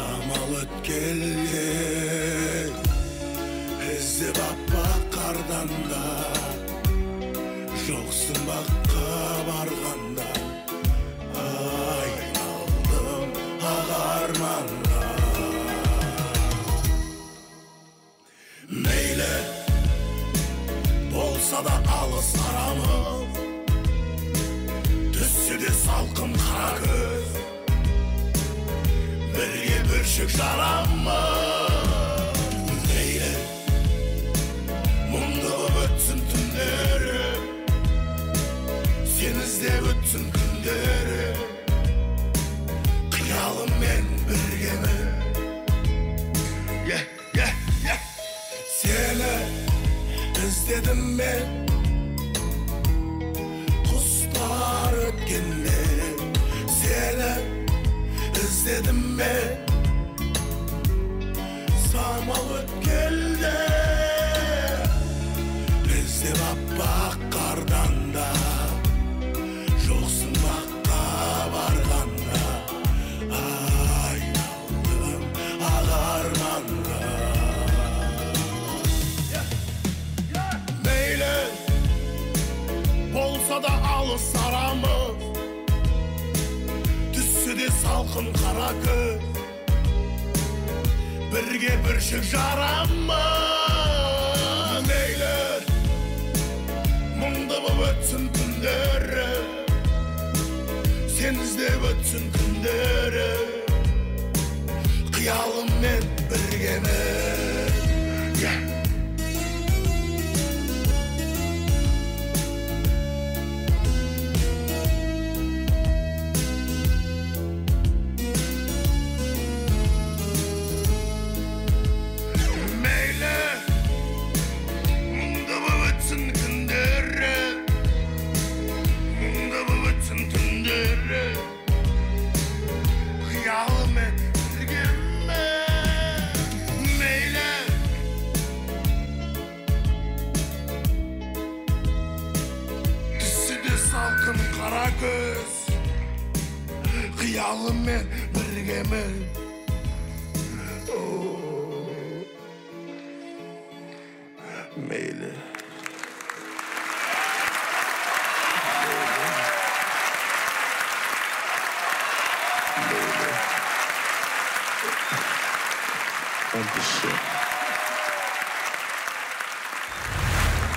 Самал өткелде іздеп аппақ қарданда, жоқсың баққа барғанда, айналдым ақ арманға. Мейлі болса да алыс арамыз, түссе де салқын қара көз, бірге бүршік жарамыз. Мейлі мұңды боп өтсін түндері, сен іздеп өтсін күндері, қиялыммен біргемін. Сені іздедім мен, құстар өткенде. Сені іздедім мен, самал өткелде. Іздеп аппақ қарданда, жоқсың баққа барғанда, айналдым ақ арманға. Мейлі болса да алыс арамыз, түссе де салқын қара көз, бірге бүршік жарамыз. Мейлі мұңды боп өтсін күндері, сен іздеп өтсін күндері, қиялыммен біргемін. Салқын қара көз, қиялыммен біргемін. Мейлі. Dankeschön.